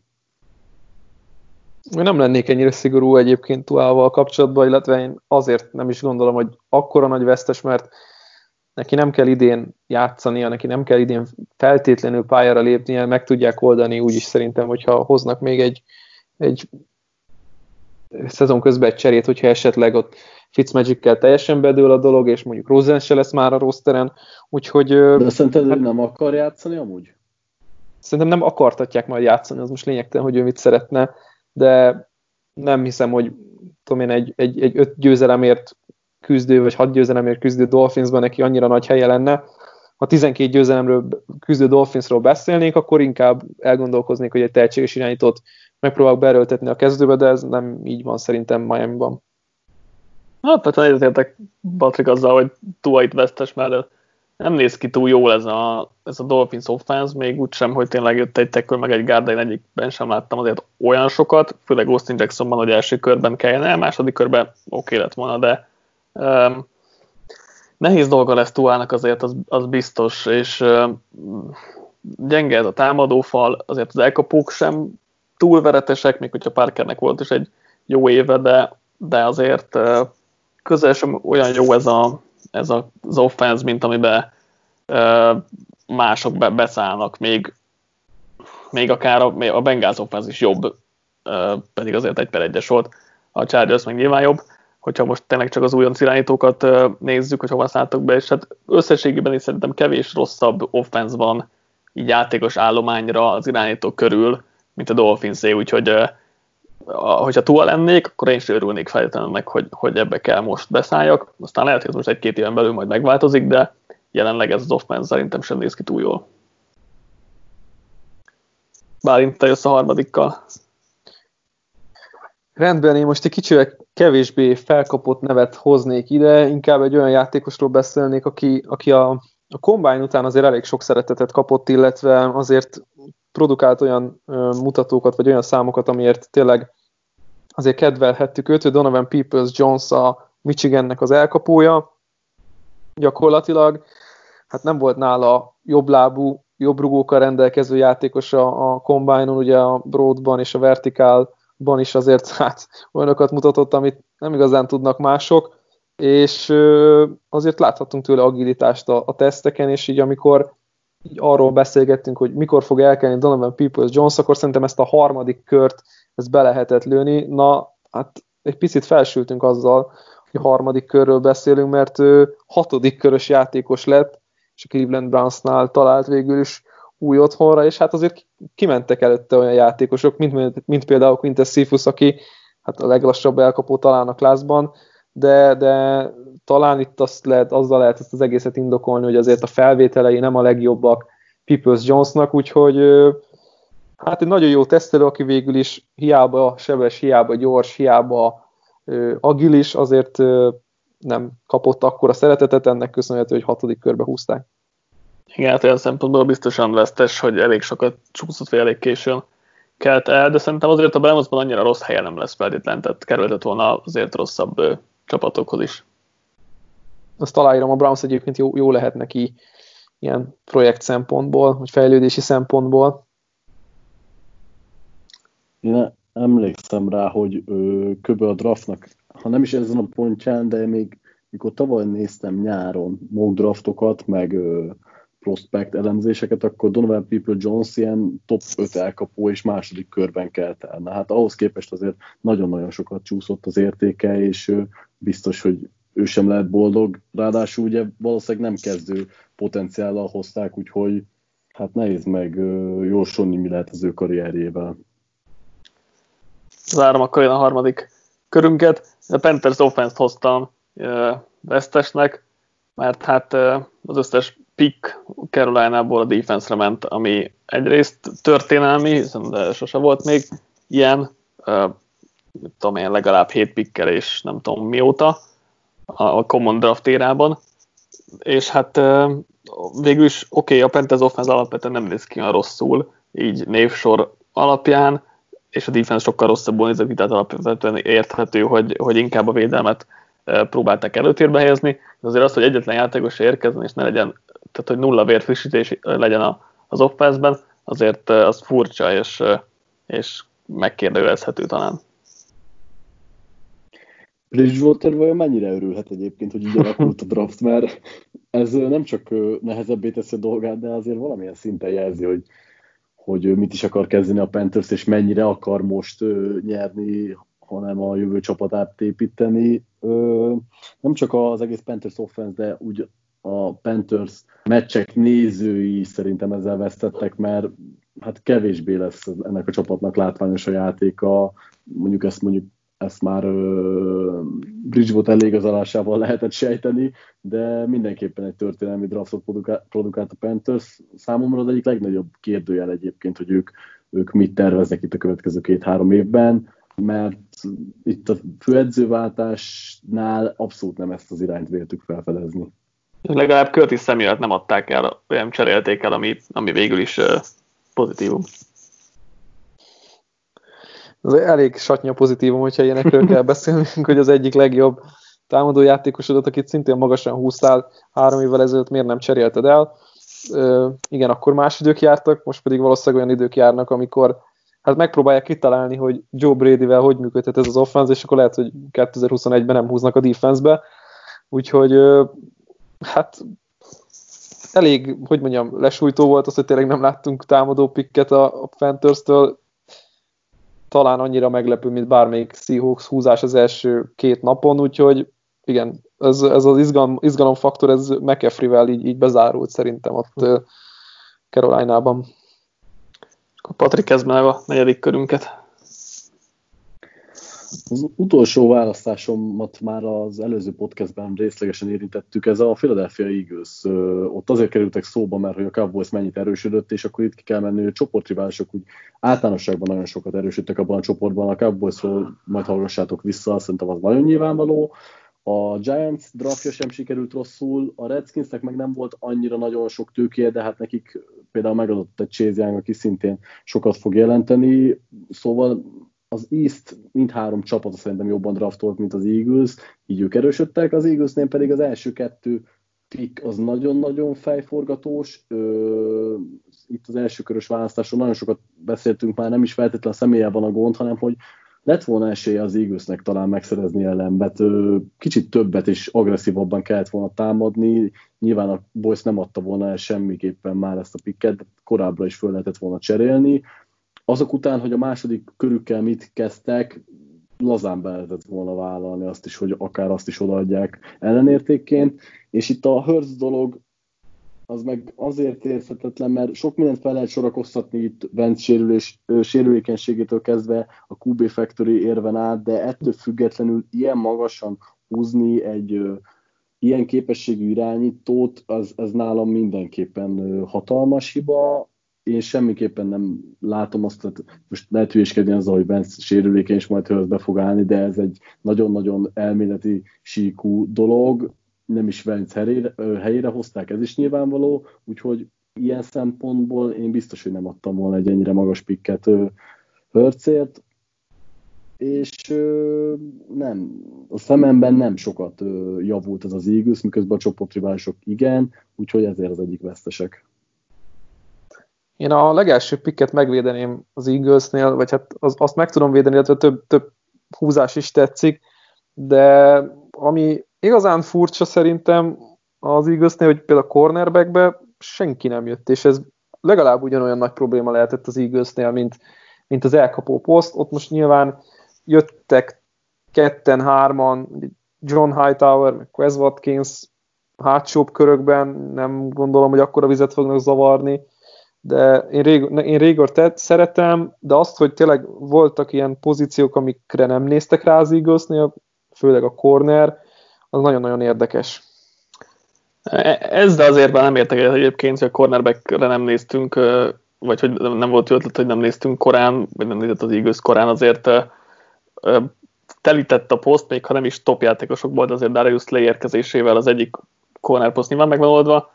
Én nem lennék ennyire szigorú egyébként Tuával kapcsolatban, illetve én azért nem is gondolom, hogy akkora nagy vesztes, mert neki nem kell idén játszania, neki nem kell idén feltétlenül pályára lépnie, meg tudják oldani úgyis szerintem, hogyha hoznak még egy szezon közben egy cserét, hogyha esetleg ott Fitzmagic-kel teljesen bedől a dolog, és mondjuk Rosen se lesz már a rosteren, úgyhogy... De szerinted ő nem akar játszani amúgy? Szerintem nem akartatják majd játszani, az most lényegtelen, hogy ő mit szeretne, de nem hiszem, hogy tudom én, egy 5 győzelemért küzdő, vagy 6 győzelemért küzdő Dolphinsban neki annyira nagy helye lenne. Ha 12 győzelemről küzdő Dolphinsról beszélnék, akkor inkább elgondolkoznék, hogy egy tehetséges irányítót megpróbálok beerőltetni a kezdőbe, de ez nem így van szerintem Miami-ban. Hát, tehát egyetértek Patrik azzal, hogy Tua itt vesztes, mert nem néz ki túl jól ez a Dolphins offense, még úgysem, hogy tényleg jött egy tackle, meg egy guard, én egyikben sem láttam azért olyan sokat, főleg Austin Jacksonban, hogy első körben kelljen, második körben oké lett volna, de nehéz dolga lesz Tuának azért, az biztos, és gyenge ez a támadófal, azért az elkapók sem túl veretesek, még hogyha Parkernek volt is egy jó éve, de azért közel sem olyan jó ez az offense, mint amiben mások beszállnak, még akár a Bengals offense is jobb, pedig azért 1-1-es volt, a Chargers meg nyilván jobb, hogyha most tényleg csak az újonc irányítókat nézzük, hogy hova szálltok be, és hát összességében is szerintem kevés rosszabb offense van így játékos állományra az irányítók körül, mint a Dolphinsé, úgyhogy hogyha Tua lennék, akkor én is örülnék feltétlenül meg, hogy ebbe kell most beszálljak. Aztán lehet, hogy ez most 1-2 éven belül majd megváltozik, de jelenleg ez az offense szerintem sem néz ki túl jól. Bálint, te jössz a harmadikkal. Rendben, én most egy kicsivel kevésbé felkapott nevet hoznék ide, inkább egy olyan játékosról beszélnék, aki a Combine után azért elég sok szeretetet kapott, illetve azért produkált olyan mutatókat, vagy olyan számokat, amiért tényleg azért kedvelhettük őt, hogy Donovan Peoples-Jones a Michigannek az elkapója. Gyakorlatilag hát nem volt nála jobblábú, jobb rugókkal rendelkező játékos a Combine-on, ugye a Broadban és a Verticalban is azért hát olyanokat mutatott, amit nem igazán tudnak mások, és azért láthattunk tőle agilitást a teszteken, és így amikor így arról beszélgettünk, hogy mikor fog elkelni Donovan Peoples-Jones, akkor szerintem ezt a harmadik kört ezt be lehetett lőni. Na, hát egy picit felsültünk azzal, hogy a harmadik körről beszélünk, mert ő hatodik körös játékos lett, és a Cleveland Brownsnál talált végül is új otthonra, és hát azért kimentek előtte olyan játékosok, mint például Quintez Cephus, aki hát a leglassabb elkapó talán a klászban, de talán itt azzal lehet ezt az egészet indokolni, hogy azért a felvételei nem a legjobbak Peoples-Jonesnak, úgyhogy hát egy nagyon jó tesztelő, aki végül is hiába sebes, hiába gyors, hiába agilis, azért nem kapott akkora szeretetet, ennek köszönhető, hogy hatodik körbe húzták. Igen, hát olyan szempontból biztosan vesztes, hogy elég sokat csúszott, vagy elég későn kelt el, de szerintem azért a Brownsban annyira rossz helye nem lesz feltétlen, tehát kerülhetett volna azért rosszabb csapatokhoz is. Azt aláírom, a Browns egyébként jó lehet neki ilyen projekt szempontból, vagy fejlődési szempontból. Én emlékszem rá, hogy kb. A draftnak, ha nem is ezen a pontján, de még mikor tavaly néztem nyáron mock draftokat, meg prospect elemzéseket, akkor Donovan Peoples-Jones ilyen top 5 elkapó és második körben kelt el. Na hát ahhoz képest azért nagyon-nagyon sokat csúszott az értéke, és biztos, hogy ő sem lehet boldog. Ráadásul ugye valószínűleg nem kezdő potenciállal hozták, úgyhogy hát nehéz meg jósolni, mi lehet az ő karrierjével. Zárom akkor én a harmadik körünket. A Panthers offense-t hoztam vesztesnek, mert hát az összes pick Carolinából a defense-re ment, ami egyrészt történelmi, hiszen sose volt még ilyen, tudom én, legalább 7 pickkel és nem tudom mióta a Common Draft érában, és hát végül is oké, a Panthers offense alapvetően nem néz ki olyan rosszul, így névsor alapján, és a defense sokkal rosszabbul nézett ki, tehát alapvetően érthető, hogy inkább a védelmet próbálták előtérbe helyezni, de azért az, hogy egyetlen játékos érkezzen, és ne legyen, tehát hogy nulla vérfrissítés legyen az offense-ben, azért az furcsa, és megkérdőjelezhető talán. Bridgewater vajon mennyire örülhet egyébként, hogy így alakult a draft, mert ez nem csak nehezebbé teszi a dolgát, de azért valamilyen szinten jelzi, hogy mit is akar kezdeni a Panthers, és mennyire akar most nyerni, hanem a jövő csapatát építeni. Nem csak az egész Panthers offense, de úgy a Panthers meccsek nézői szerintem ezzel vesztettek, mert hát kevésbé lesz ennek a csapatnak látványos a játéka. Mondjuk ezt már Bridgewater elégazolásával lehetett sejteni, de mindenképpen egy történelmi draftot produkált a Panthers. Számomra az egyik legnagyobb kérdőjel egyébként, hogy ők mit terveznek itt a következő 2-3 évben, mert itt a főedzőváltásnál abszolút nem ezt az irányt véltük felfedezni. Legalább Curtis Samuelt nem adták el, nem cserélték el, ami végül is pozitívum. Ez elég satnya pozitívum, hogyha ilyenekről kell beszélnünk, hogy az egyik legjobb támadó játékosodat, akit szintén magasan húztál 3 évvel ezelőtt, miért nem cserélted el. Igen, akkor más idők jártak, most pedig valószínűleg olyan idők járnak, amikor hát megpróbálják kitalálni, hogy Joe Bradyvel hogy működhet ez az offense, és akkor lehet, hogy 2021-ben nem húznak a defense-be. Úgyhogy hát elég, hogy mondjam, lesújtó volt az, hogy tényleg nem láttunk támadó picket a Panthers-től. Talán annyira meglepő, mint bármelyik Seahawks húzás az első 2 napon, úgyhogy igen, ez az izgalomfaktor, ez McCaffrey-vel így bezárult szerintem ott Caroline-ban. Patrik, kezd meg a 4. körünket. Az utolsó választásomat már az előző podcastben részlegesen érintettük, ez a Philadelphia Eagles. Ott azért kerültek szóba, mert hogy a Cowboys mennyit erősödött, és akkor itt ki kell menni, hogy a csoportriválisok úgy általánosságban nagyon sokat erősödtek abban a csoportban. A Cowboysról majd hallgassátok vissza, szerintem az nagyon nyilvánvaló. A Giants draftja sem sikerült rosszul, a Redskinsnek meg nem volt annyira nagyon sok tőkéje, de hát nekik például megadott egy Chase Young, aki szintén sokat fog jelenteni, szóval az East mindhárom csapata szerintem jobban draftolt, mint az Eagles, így ők erősödtek, az Eaglesnél pedig az első 2 pick az nagyon-nagyon fejforgatós. Itt az első körös választáson nagyon sokat beszéltünk már, nem is feltétlenül a személlyel van a gond, hanem hogy lett volna esélye az Eaglesnek talán megszerezni ellenbet. Kicsit többet és agresszívabban kellett volna támadni. Nyilván a Boys nem adta volna el semmiképpen már ezt a picket, de korábbra is föl lehetett volna cserélni. Azok után, hogy a második körükkel mit kezdtek, lazán be lehetett volna vállalni azt is, hogy akár azt is odaadják ellenértékként. És itt a Hurts dolog az meg azért érthetetlen, mert sok mindent fel lehet sorakoztatni itt Wentz sérülékenységétől kezdve a QB Factory érven át, de ettől függetlenül ilyen magasan húzni egy ilyen képességű irányítót, az nálam mindenképpen hatalmas hiba. Én semmiképpen nem látom azt, hogy most lehet hülyéskedni azzal, hogy Wentz sérülékeny és majd Hurts be fog állni, de ez egy nagyon-nagyon elméleti síkú dolog. Nem is Wentz helyére hozták, ez is nyilvánvaló, úgyhogy ilyen szempontból én biztos, hogy nem adtam volna egy ennyire magas pikket Hurtsért, és nem, a szememben nem sokat javult ez az Eagles, miközben a csoportriválisok igen, úgyhogy ezért az egyik vesztesek. Én a legelső pikket megvédeném az Eaglesnél, vagy hát azt meg tudom védeni, illetve több húzás is tetszik, de ami igazán furcsa szerintem az Eaglesnél, hogy például a cornerbackbe senki nem jött, és ez legalább ugyanolyan nagy probléma lehetett az Eaglesnél, mint az elkapó poszt. Ott most nyilván jöttek 2-3-an, John Hightower, meg Quez Watkins hátsóbb körökben, nem gondolom, hogy akkora vizet fognak zavarni, de én Reagort szeretem, de azt, hogy tényleg voltak ilyen pozíciók, amikre nem néztek rá az Eaglesnél, főleg a corner, az nagyon-nagyon érdekes. Ezzel azért nem értek el egyébként, hogy a cornerbackre nem néztünk, vagy hogy nem volt ötlet, hogy nem néztünk korán, vagy nem nézett az Eagles korán, azért telített a poszt, még ha nem is top játékosokból, de azért Darius Slay érkezésével az egyik corner poszt nyilván meg van oldva.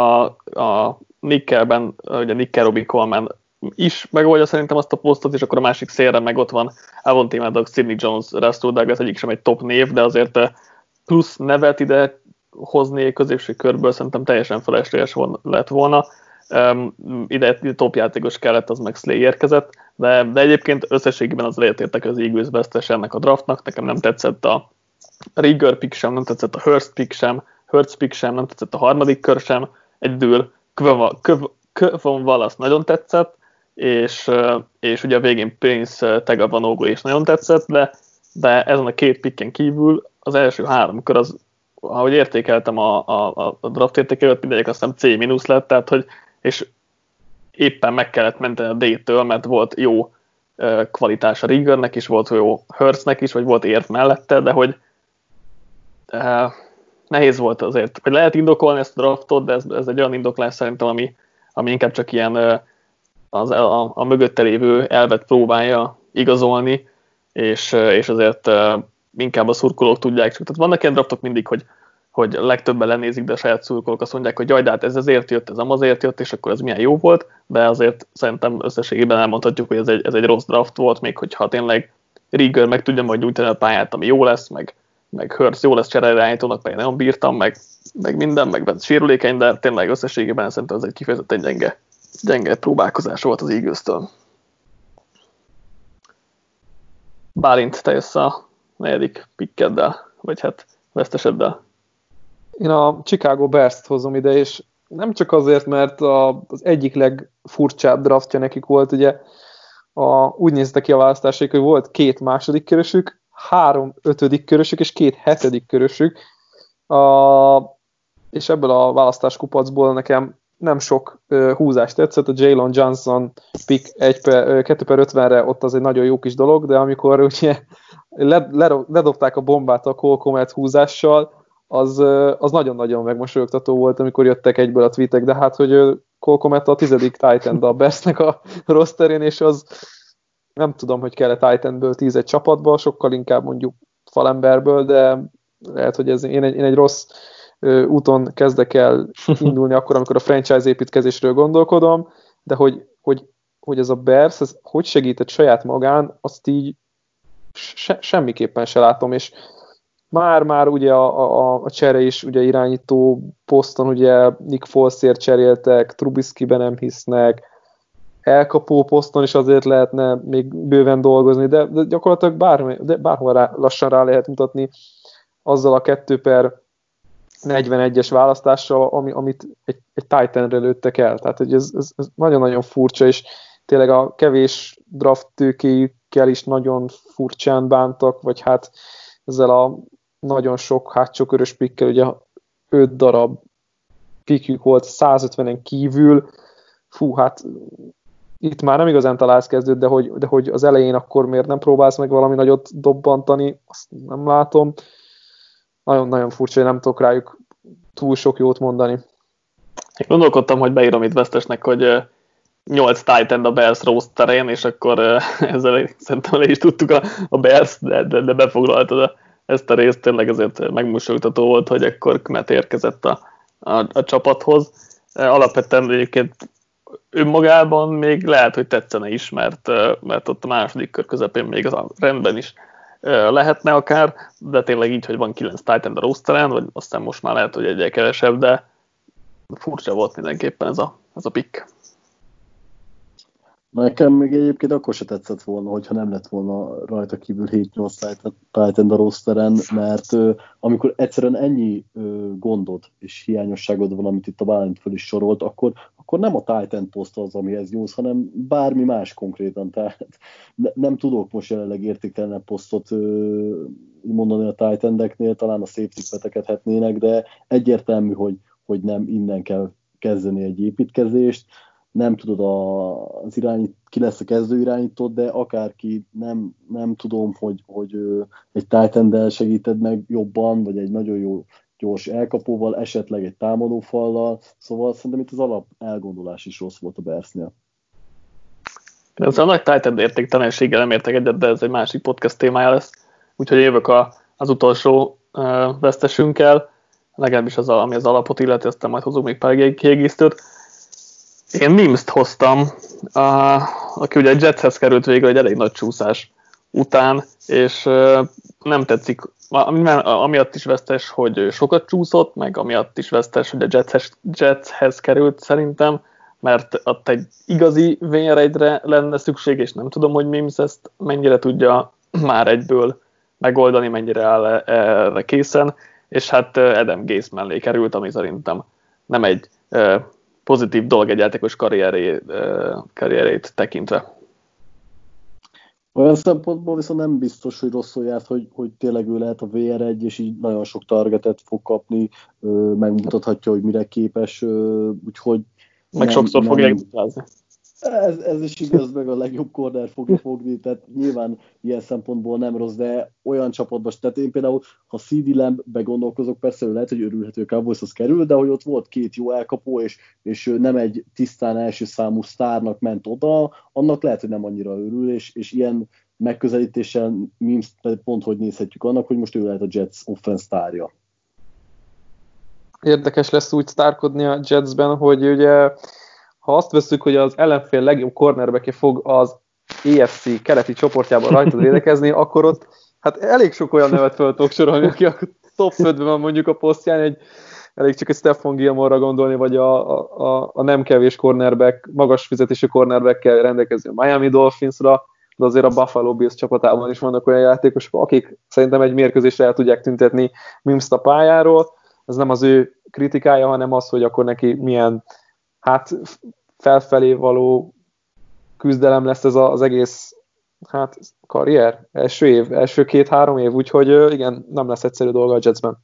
A nickelben, ugye nickel Robbie Coleman is megoldja szerintem azt a posztot, és akkor a másik szélre meg ott van Avonte Maddox, Sidney Jones, Russell Douglas, egyik sem egy top név, de azért plusz nevet ide hozni középső körből szerintem teljesen felesleges lett volna. Ide top játékos kellett, az meg Slay érkezett, de egyébként összességében az egyetértek az Eagles vesztes ennek a draftnak, nekem nem tetszett a Rieger pick sem, nem tetszett a Hurts pick sem, nem tetszett a harmadik kör sem, egyedül Kevon Wallace nagyon tetszett, és ugye a végén Prince Tagovailoa is nagyon tetszett, de ezen a 2 picken kívül az első 3 kör az, ahogy értékeltem a draft értékelőt, mindegyik azt hiszem C- lett, tehát hogy és éppen meg kellett menteni a D-től, mert volt jó kvalitás a Riegernek is, volt jó Hurtsnek is, vagy volt érv mellette, de hogy nehéz volt azért, hogy lehet indokolni ezt a draftot, de ez egy olyan indoklás szerintem, ami inkább csak ilyen a mögötte lévő elvet próbálja igazolni, és azért inkább a szurkolók tudják csak. Tehát vannak ilyen draftok mindig, hogy legtöbben lenézik, de a saját szurkolók azt mondják, hogy jaj, de hát ez azért jött, ez azért jött, és akkor ez milyen jó volt, de azért szerintem összességében elmondhatjuk, hogy ez egy rossz draft volt, még hogyha tényleg Rieger meg tudja majd nyújtani a pályát, ami jó lesz, meg Hurts jó lesz csereirányítónak, meg nagyon bírtam, meg minden, meg sérülékeny, de tényleg összességében szerintem ez egy kifejezetten gyenge próbálkozás volt az Eagles-től. Bálint, te jössz a 4. pickeddel, vagy hát veszteseddel. Én a Chicago Bears-t hozom ide, és nem csak azért, mert az egyik legfurcsább draftja nekik volt, ugye úgy néztek ki a választások, hogy volt 2 második körösük, 3 ötödik körösük és 2 hetedik körösük, és ebből a választáskupacból nekem nem sok húzást tetszett, a Jalen Johnson pick 2/50-re ott az egy nagyon jó kis dolog, de amikor ugye ledobták a bombát a Cole Kmet húzással, az nagyon-nagyon megmosolyogtató volt, amikor jöttek egyből a tweetek, de hát, hogy Cole Kmet a 10. tight end a Bearsnek a rosterén, és az nem tudom, hogy kell-e tight endből 10 egy csapatba, sokkal inkább mondjuk falemberből, de lehet, hogy én egy rossz úton kezdek el indulni akkor, amikor a franchise építkezésről gondolkodom, de hogy ez a Bears, ez hogy segített saját magán, azt így semmiképpen se látom, és már ugye a csere is ugye irányító poszton, ugye Nick Folesért cseréltek, Trubiskyben nem hisznek, elkapó poszton is azért lehetne még bőven dolgozni, de gyakorlatilag bárhol lassan rá lehet mutatni azzal a 2/41-es választással, amit egy Titanre lőttek el. Tehát hogy ez nagyon-nagyon furcsa, és tényleg a kevés draft tőkéjükkel is nagyon furcsán bántak, vagy hát ezzel a nagyon sok hátsó körös pikkel, ugye 5 darab pikjük volt 150-en kívül, hát itt már nem igazán találsz kezdőt, de hogy az elején akkor miért nem próbálsz meg valami nagyot dobbantani, azt nem látom. Nagyon-nagyon furcsa, hogy nem tudok rájuk túl sok jót mondani. Én gondolkodtam, hogy beírom itt vesztesnek, hogy 8 Titan a Bears rosterén, és akkor ezzel szerintem le is tudtuk a Bears, de befoglaltad ezt a részt, tényleg ezért megmosolyogtató volt, hogy akkor Kmet érkezett a csapathoz. Alapvetően egyébként önmagában még lehet, hogy tetszene is, mert ott a második kör közepén még az rendben is lehetne akár, de tényleg így, hogy van 9 Titan a rosteren, vagy aztán most már lehet, hogy egyre kevesebb, de furcsa volt mindenképpen ez a pick. Nekem még egyébként akkor se tetszett volna, hogyha nem lett volna rajta kívül 7-8 Titan a rosteren, mert amikor egyszerűen ennyi gondod és hiányosságod van, amit itt a Bálint föl is sorolt, akkor nem a Titan poszt az, amihez nyúlsz, hanem bármi más konkrétan. Tehát nem tudok most jelenleg értéktelenebb posztot mondani a Titan-deknél, talán a safety vetekedhetnének, de egyértelmű, hogy nem innen kell kezdeni egy építkezést. Nem tudod ki lesz a kezdő irányító, de akárki, nem tudom, hogy egy Titan-del segíted meg jobban, vagy egy nagyon jó gyors elkapóval, esetleg egy támadófallal, szóval szerintem itt az alap elgondolás is rossz volt a Bearsnél. Ez a nagy Titan értéktelenséggel nem értek egyet, de ez egy másik podcast témája lesz, úgyhogy jövök az utolsó vesztesünkkel, legalábbis ami az alapot illeti, aztán majd hozunk még pár kiegészítőt. Én Mims-t hoztam, aki ugye a Jetshez került végül egy elég nagy csúszás után, és nem tetszik, amiatt is vesztes, hogy sokat csúszott, meg amiatt is vesztes, hogy a Jetshez került szerintem, mert ott egy igazi VR1-re lenne szükség, és nem tudom, hogy Mims ezt mennyire tudja már egyből megoldani, mennyire áll erre készen, és hát Adam Gase mellé került, ami szerintem nem egy pozitív dolog egy játékos karrierét tekintve. Olyan szempontból viszont nem biztos, hogy rosszul járt, hogy tényleg ő lehet a VR1, és így nagyon sok targetet fog kapni, megmutathatja, hogy mire képes, úgyhogy... Meg sokszor fogják dutázni. Ez is igaz, meg a legjobb corner fogja fogni, tehát nyilván ilyen szempontból nem rossz, de olyan csapatban, tehát én például, ha CeeDee Lamb-be gondolkozok, persze lehet, hogy örülhető a Cowboyshoz kerül, de hogy ott volt 2 jó elkapó, és nem egy tisztán első számú sztárnak ment oda, annak lehet, hogy nem annyira örül, és ilyen megközelítéssel pont hogy nézhetjük annak, hogy most ő lehet a Jets offense sztárja. Érdekes lesz úgy sztárkodni a Jetsben, hogy ugye ha azt veszük, hogy az ellenfél legjobb cornerbackje fog az AFC keleti csoportjában rajtad védekezni, akkor ott hát elég sok olyan nevet fel tudok sorolni, aki a top 5-ben van mondjuk a posztján, elég csak egy Stephon Gilmore-ra gondolni, vagy a nem kevés cornerback, magas fizetésű cornerbackkel rendelkezni a Miami Dolphinsra, de azért a Buffalo Bills csapatában is vannak olyan játékosok, akik szerintem egy mérkőzésre el tudják tüntetni Mims-t a pályáról. Ez nem az ő kritikája, hanem az, hogy akkor neki milyen felfelé való küzdelem lesz ez az egész karrier, első 2-3 év, úgyhogy igen, nem lesz egyszerű dolga a Jetsben.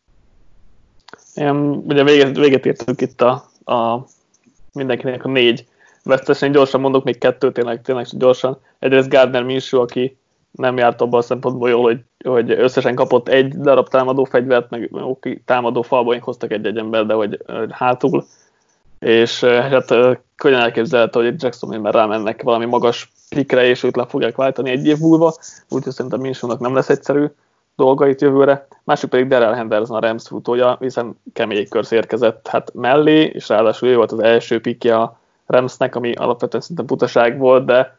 Ugye véget értünk itt a mindenkinek a 4 vesztesen, gyorsan mondok még 2, tényleg gyorsan. Egyrészt Gardner Minshew, aki nem járt abban a szempontból jól, hogy összesen kapott 1 darab támadó fegyvert, meg támadó falból hoztak egy ember, de hogy hátul. És hát könnyen elképzelhető, hogy Jacksonville már rámennek valami magas pikre, és őt le fogják váltani 1 év múlva, úgyhogy szerintem Minshewnak nem lesz egyszerű dolga itt jövőre. Másik pedig Darrell Henderson, a Rams futója, hiszen kemény körsz érkezett mellé, és ráadásul ő volt az első pikje a Ramsnek, ami alapvetően szerintem butaság volt, de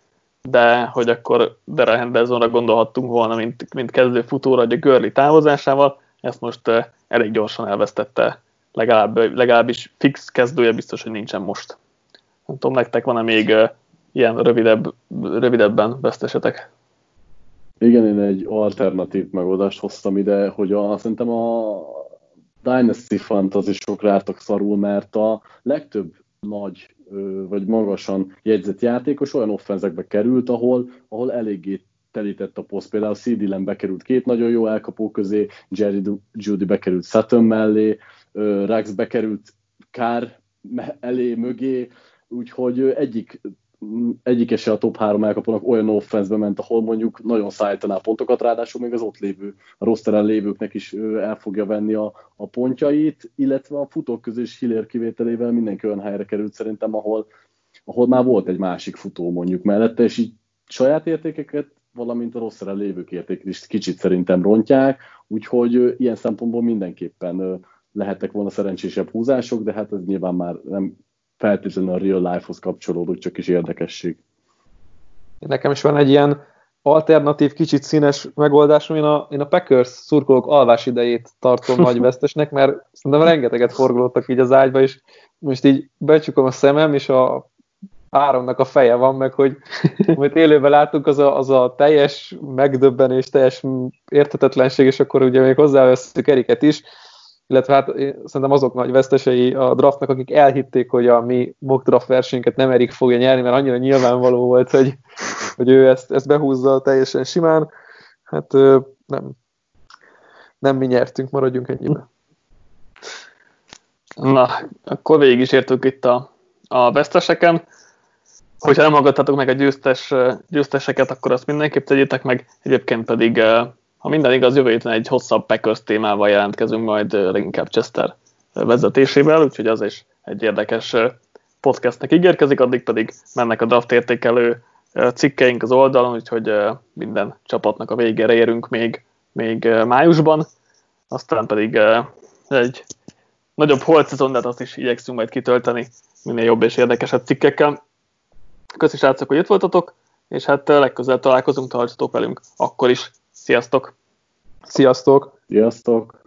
de hogy akkor Darrell Hendersonra gondolhattunk volna, mint kezdő futóra, hogy a Gurley távozásával, ezt most elég gyorsan elvesztette, legalábbis fix kezdője biztos, hogy nincsen most. Nem tudom, nektek van-e még ilyen rövidebben vesztesetek? Igen, én egy alternatív megoldást hoztam ide, hogy szerintem a Dynasty Fantasy-sok rártak szarul, mert a legtöbb nagy vagy magasan jegyzett játékos olyan offenzekbe került, ahol eléggé telített a poszt. Például CD Lamb bekerült 2 nagyon jó elkapó közé, Jerry Jeudy bekerült Sutton mellé, Ruggs bekerült Carr elé, mögé, úgyhogy egyik se a top 3 elkapónak olyan offenszbe ment, ahol mondjuk nagyon szállítaná pontokat, ráadásul még az ott lévő, a rosteren lévőknek is el fogja venni a pontjait, illetve a futók közé is Hiller kivételével mindenki olyan helyre került szerintem, ahol már volt egy másik futó mondjuk mellette, és így saját értékeket, valamint a rosteren lévők értékét is kicsit szerintem rontják, úgyhogy ilyen szempontból mindenképpen lehettek volna szerencsésebb húzások, de hát ez nyilván már nem feltétlenül a real life-hoz kapcsolódó, csak is érdekesség. Nekem is van egy ilyen alternatív, kicsit színes megoldásom. Én a Packers szurkolók alvás idejét tartom nagy vesztesnek, mert szerintem rengeteget forgolódtak így az ágyba, és most így becsukom a szemem, és a Áronnak a feje van, meg hogy amit élőben láttunk, az a teljes megdöbbenés, teljes érthetetlenség, és akkor ugye még hozzáveszünk Eriket is, illetve hát szerintem azok nagy vesztesei a draftnak, akik elhitték, hogy a mi mock draft versenyünket nem Erik fogja nyerni, mert annyira nyilvánvaló volt, hogy ő ezt behúzza teljesen simán. Hát nem mi nyertünk, maradjunk ennyiben. Na, akkor végig is értünk itt a veszteseken. Hogyha nem hallgattatok meg a győzteseket, akkor azt mindenképp tegyétek meg. Egyébként pedig, ha minden igaz, jövő héten egy hosszabb Packers témával jelentkezünk majd leginkább Chester vezetésével, úgyhogy az is egy érdekes podcastnek ígérkezik, addig pedig mennek a draft értékelő cikkeink az oldalon, úgyhogy minden csapatnak a végére érünk még májusban, aztán pedig egy nagyobb holt szezon, azt is igyekszünk majd kitölteni minél jobb és érdekesebb cikkekkel. Köszi srácok, hogy itt voltatok, és hát legközelebb találkozunk, tartsatok velünk akkor is. Sziasztok! Sziasztok! Sziasztok!